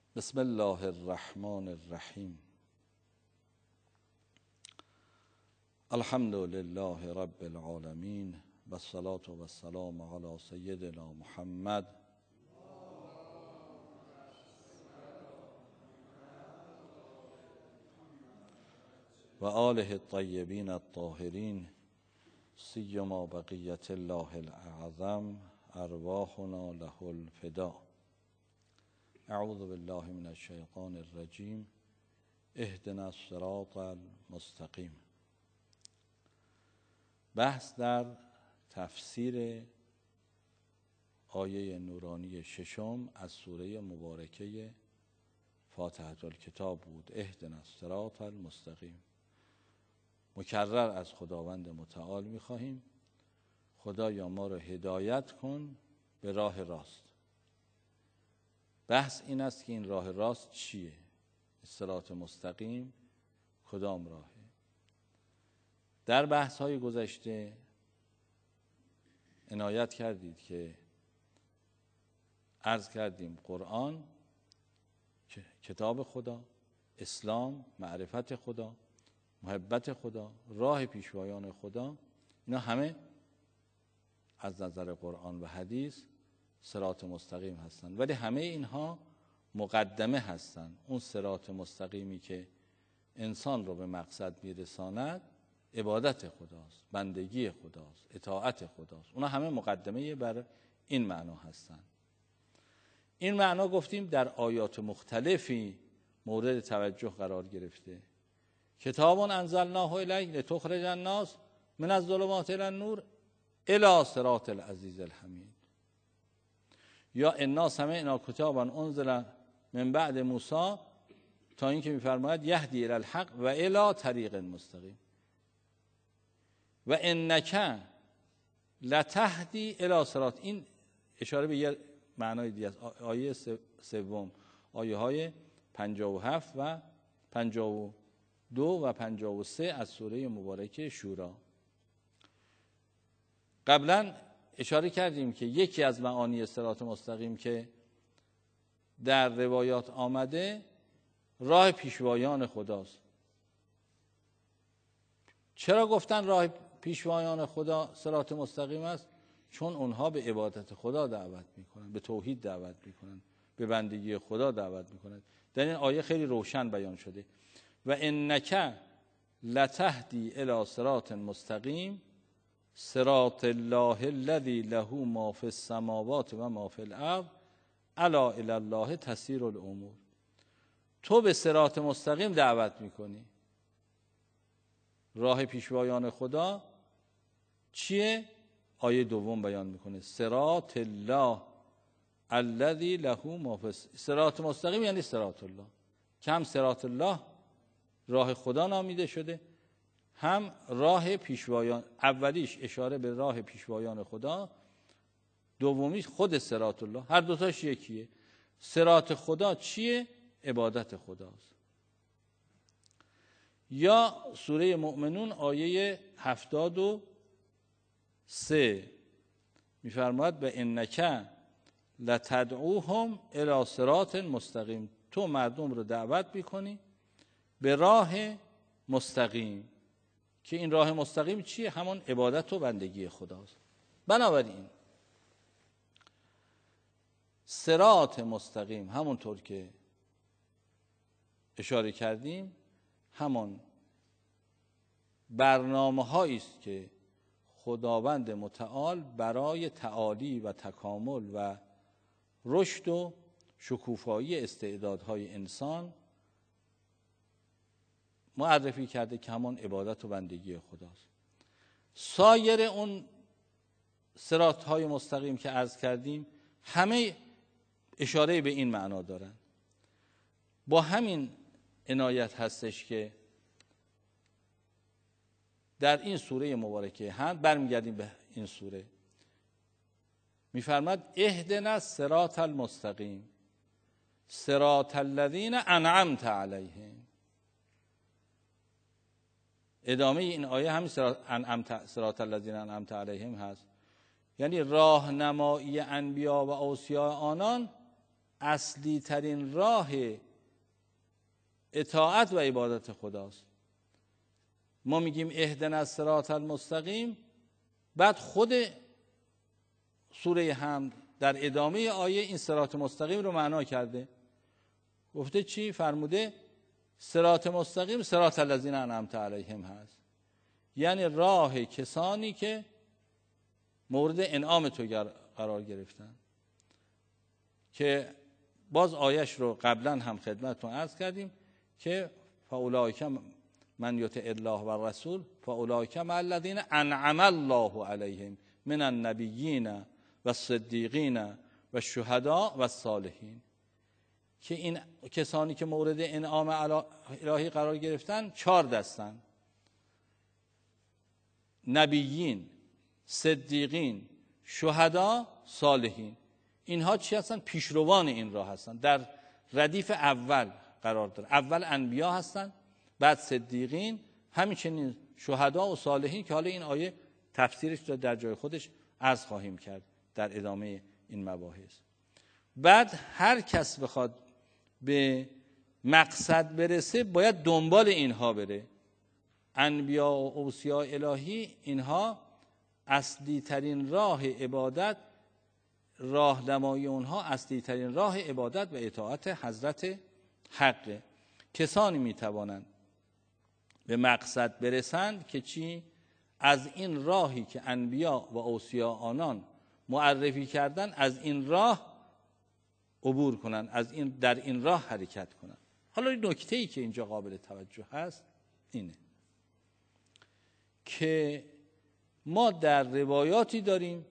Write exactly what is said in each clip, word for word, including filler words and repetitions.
بسم الله الرحمن الرحیم. الحمد لله رب العالمین و الصلاة و السلام علی سیدنا محمد و آله الطیبین الطاهرین سیما بقیت الله الاعظم ارواحنا له الفدا. اعوذ بالله من الشیطان الرجیم. اهدنا الصراط المستقیم. بحث در تفسیر آیه نورانی ششم از سوره مبارکه فاتحة الکتاب بود. اهدنا الصراط المستقیم. مکرر از خداوند متعال می‌خواهیم خدایا ما را هدایت کن به راه راست. بحث این است که این راه راست چیه؟ صراط مستقیم کدام راهه؟ در بحث‌های گذشته عنایت کردید که عرض کردیم قرآن کتاب خدا، اسلام معرفت خدا، محبت خدا، راه پیشوایان خدا، اینا همه از نظر قرآن و حدیث صراط مستقیم هستند، ولی همه اینها مقدمه هستند. اون صراط مستقیمی که انسان رو به مقصد میرساند عبادت خداست، بندگی خداست، اطاعت خداست. اونا همه مقدمه بر این معنا هستند. این معنا گفتیم در آیات مختلفی مورد توجه قرار گرفته. کتاب انزلناه الیک لتخرج الناس من الظلمات الی النور الی صراط العزیز الحمید. یا انا سمعنا کتابا انزل من بعد موسی تا اینکه میفرماید یهدی الی الحق و الی طریق مستقیم و انک لتهدی الی صراط. این اشاره به یه معنای دیگه است. آیه سوم، آیه های پنجاه و هفت و پنجاه و دو و پنجاه و سه از سوره مبارکه شورا. قبلا اشاره کردیم که یکی از معانی صراط مستقیم که در روایات آمده راه پیشوایان خداست. چرا گفتن راه پیشوایان خدا صراط مستقیم است؟ چون اونها به عبادت خدا دعوت میکنن، به توحید دعوت میکنن، به بندگی خدا دعوت میکنن. در این آیه خیلی روشن بیان شده و انک لتهدی الی صراط مستقیم صراط الله الذی له ما فی السماوات و ما فی الارض الا الی الله تسیر الامور. تو به صراط مستقیم دعوت میکنی. راه پیشوایان خدا چیه؟ آیه دوم بیان میکنه صراط الله الذی له ما فی. صراط مستقیم یعنی صراط الله، که هم صراط الله راه خدا نامیده شده، هم راه پیشوایان. اولیش اشاره به راه پیشوایان خدا، دومیش خود صراط الله. هر دوتاش یکیه. صراط خدا چیه؟ عبادت خداست. یا سوره مؤمنون آیه هفتاد و سه میفرماید به انک لتدعوهم الی صراط مستقیم. تو مردم رو دعوت میکنی به راه مستقیم، که این راه مستقیم چیه؟ همون عبادت و بندگی خداست. بنابراین صراط مستقیم همونطور که اشاره کردیم همون برنامه هایی است که خداوند متعال برای تعالی و تکامل و رشد و شکوفایی استعدادهای انسان معرفی کرده که همون عبادت و بندگی خداست. سایر اون صراط های مستقیم که عرض کردیم همه اشاره به این معنا دارن. با همین عنایت هستش که در این سوره مبارکه هم برمیگردیم به این سوره، میفرماد اهدنا الصراط المستقیم صراط الذین انعمت علیهم. ادامه این آیه همین صراط الذین انعمت علیهم هست، یعنی راهنمایی انبیا و اوصیا آنان اصلی ترین راه اطاعت و عبادت خداست. ما میگیم اهدنا الصراط المستقیم، بعد خود سوره حمد در ادامه آیه این صراط مستقیم رو معنا کرده. گفته چی؟ فرموده صراط مستقیم صراط الذین انعمت علیهم هست، یعنی راه کسانی که مورد انعام تو قرار گرفتن، که باز آیش رو قبلا هم خدمتتون عرض کردیم که فاولئک من یطع الله و الرسول فاولئک مع الذین انعم الله علیهم من النبیین و الصدیقین و الشهداء و الصالحین، که این کسانی که مورد انعام الهی قرار گرفتن چهار دستن: نبیین، صدیقین، شهدا، صالحین. اینها چی هستن؟ پیشروان این راه هستن، در ردیف اول قرار دارن. اول انبیا هستن، بعد صدیقین، همچنین شهدا و صالحین که حالا این آیه تفسیرش رو در جای خودش عرض خواهیم کرد در ادامه این مباحث. بعد هر کس بخواد به مقصد برسه باید دنبال اینها بره. انبیا و اوصیا الهی اینها اصلی ترین راه عبادت، راهنمایی اونها اصلی ترین راه عبادت و اطاعت حضرت حقه. کسانی میتوانند به مقصد برسند که چی؟ از این راهی که انبیا و اوصیا آنان معرفی کردن از این راه عبور کنن، از این در این راه حرکت کنن. حالا این نکته‌ای که اینجا قابل توجه هست اینه که ما در روایاتی داریم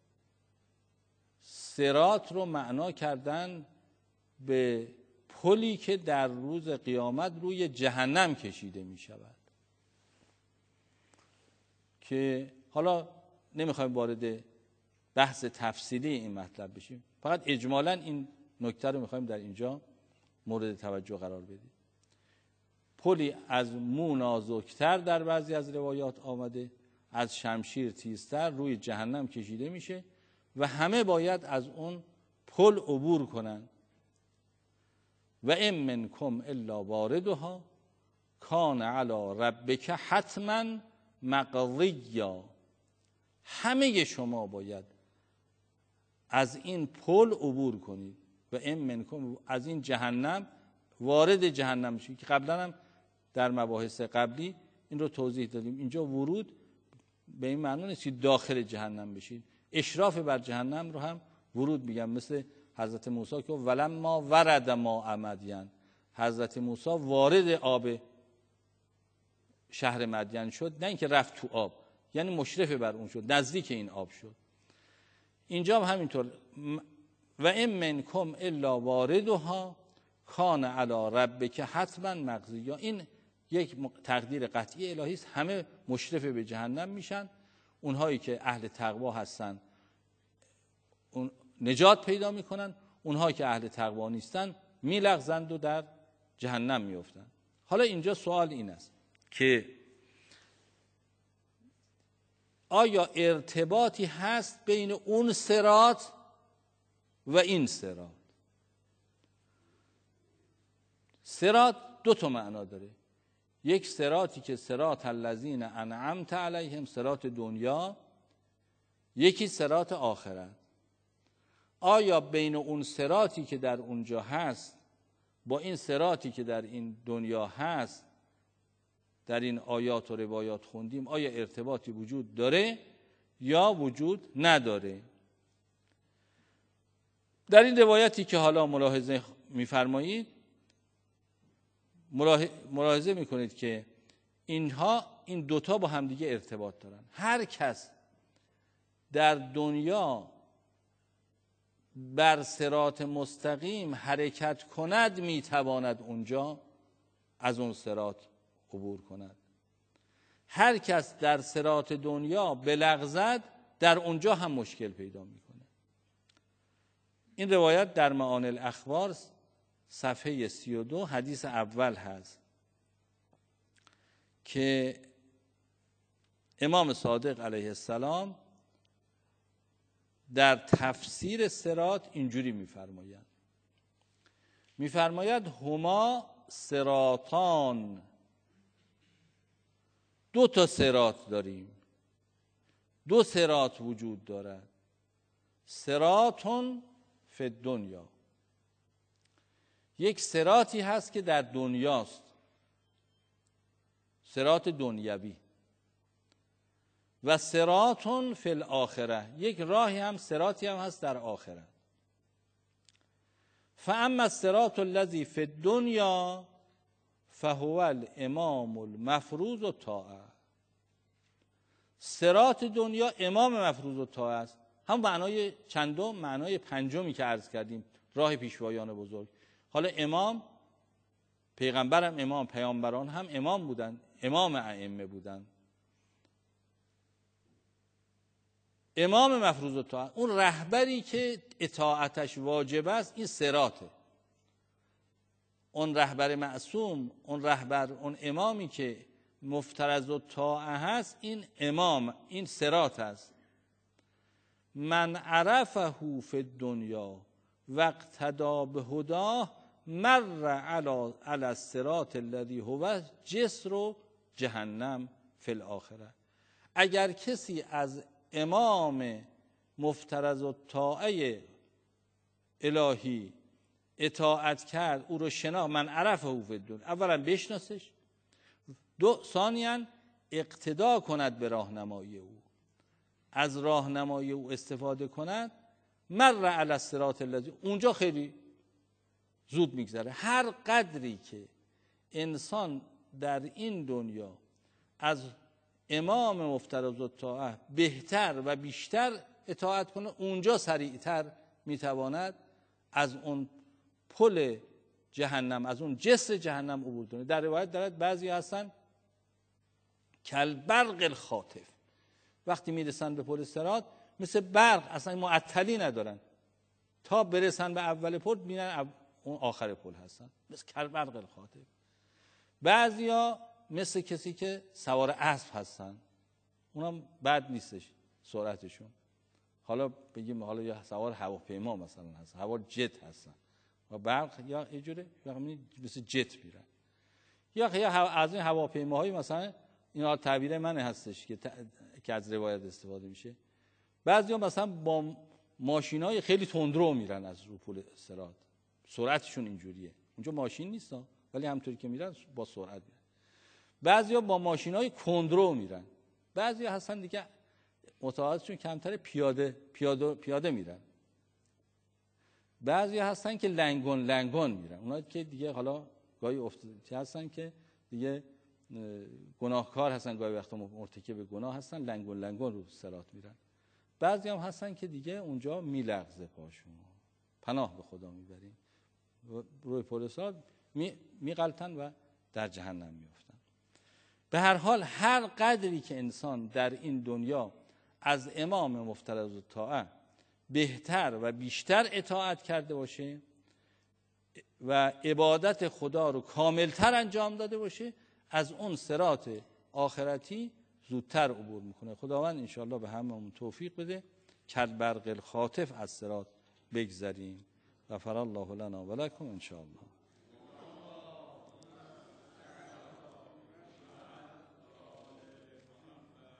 صراط رو معنا کردن به پلی که در روز قیامت روی جهنم کشیده می شود، که حالا نمیخوایم وارد بحث تفصیلی این مطلب بشیم، فقط اجمالاً این نکته رو میخوایم در اینجا مورد توجه قرار بدیم. پلی از مو نازکتر در بعضی از روایات آمده، از شمشیر تیزتر روی جهنم کشیده میشه و همه باید از اون پل عبور کنن. و ان منکم الا واردها کان علی ربک حتما مقضیا. همه شما باید از این پل عبور کنید. و ان منکم، از این جهنم وارد جهنم میشید، که قبلا هم در مباحث قبلی این رو توضیح دادیم. اینجا ورود به این معنی نیست که داخل جهنم بشید، اشراف بر جهنم رو هم ورود میگن، مثل حضرت موسی که ولما ورد ما مدین، حضرت موسی وارد آب شهر مدین شد، نه اینکه رفت تو آب، یعنی مشرف بر اون شد، نزدیک این آب شد. اینجا هم همینطور و ان منکم الا واردها کان علی ربک حتما مقضیا. این یک تقدیر قطعی الهی است، همه مشرف به جهنم میشن. اونهایی که اهل تقوا هستن اون نجات پیدا میکنن، اونهایی که اهل تقوا نیستن میلغزند و در جهنم میافتند. حالا اینجا سوال این است که آیا ارتباطی هست بین اون صراط و این صراط؟ صراط دو تا معنا داره. یک صراطی که صراط الذین انعمت علیهم، صراط دنیا، یکی صراط آخرت. آیا بین اون صراطی که در اونجا هست با این صراطی که در این دنیا هست در این آیات و روایات خوندیم، آیا ارتباطی وجود داره یا وجود نداره؟ در این روایتی که حالا ملاحظه می‌فرمایید ملاحظه میکنید که اینها این دوتا با همدیگه ارتباط دارن. هر کس در دنیا بر صراط مستقیم حرکت کند میتواند اونجا از اون صراط عبور کند. هر کس در صراط دنیا بلغزد در اونجا هم مشکل پیدا میکنه. این روایت در معانی الاخبار صفحه سی و دو حدیث اول هست که امام صادق علیه السلام در تفسیر صراط اینجوری میفرمایند میفرماید هما صراطان، دو تا صراط داریم، دو صراط وجود دارد. صراطون فی الدنیا، یک صراطی هست که در دنیاست، صراط دنیوی، و صراطون فی الاخره، یک راهی هم صراطی هم هست در آخرت. فاما الصراط الذی فی الدنیا فهو الامام المفروض الطاعه. صراط دنیا امام مفروض الطاعه است، هم معنای چندم، معنای پنجمی که عرض کردیم، راه پیشوایان بزرگ. حالا امام، پیغمبرم امام، پیامبران هم امام بودن، امام ائمه بودن. امام مفروض الطاعه، اون رهبری که اطاعتش واجب است، این صراطه. اون رهبر معصوم، اون رهبر، اون امامی که مفترض الطاعه هست، این امام، این صراط است. من عرفه فی الدنیا و اقتدی بهداه مر علی علی الصراط الذی هو جسر جهنم فی الاخره. اگر کسی از امام مفترض الطاعه الهی اطاعت کرد، او رو شناخت، من عرفه فی الدنیا، اولا بشناسش، دو ثانیاً اقتدا کند به راهنمایی او، از راهنمایی او استفاده کند، مر علی الصراط الذی، اونجا خیلی زود میگذره. هر قدری که انسان در این دنیا از امام مفترض الطاعه بهتر و بیشتر اطاعت کنه، اونجا سریعتر میتواند از اون پل جهنم، از اون جسر جهنم عبور کنه. در روایت دارد بعضی هستن کالبرق الخاطف، وقتی میرسن به پل صراط مثل برق، اصلا معطلی ندارن، تا برسن به اول پل میرن اون آخر پل هستن، مثل کالبرق الخاطف. بعضیا مثل کسی که سوار اسب هستن، اونم بد نیستش سرعتشون. حالا بگیم حالا یا سوار هواپیما مثلا هستن، هوا جت هستن و برق یا یه جوره مثل جت میرن، یا یا از این هواپیماهای مثلا، اینا تعبیر من هستش که که از روایت استفاده میشه. بعضیا مثلا با ماشینای خیلی تندرو میرن از رو پل صراط، سرعتشون اینجوریه، اونجا ماشین نیست ولی همونطوری که میرن با سرعت میرن. بعضیا با ماشینای کندرو میرن، بعضیا هستن دیگه متعادلشون کمتره، پیاده پیاده پیاده میرن. بعضیا هستن که لنگون لنگون میرن، اونایی که دیگه حالا گاهی افتاده هستن که دیگه گناهکار هستن، گاهی وقتا مرتکب گناه هستن، لنگون لنگون رو صراط میرن. بعضی هم هستن که دیگه اونجا میلغزه پاشون، پناه به خدا میبریم، روی پل صراط میغلطن و در جهنم میافتن. به هر حال هر قدری که انسان در این دنیا از امام مفترض الطاعه بهتر و بیشتر اطاعت کرده باشه و عبادت خدا رو کاملتر انجام داده باشه، از اون صراط آخرتی زودتر عبور میکنه. خداوند انشاءالله به هممون توفیق بده کالبرق الخاطف از صراط بگذریم. غفر الله لنا و لکم انشاءالله.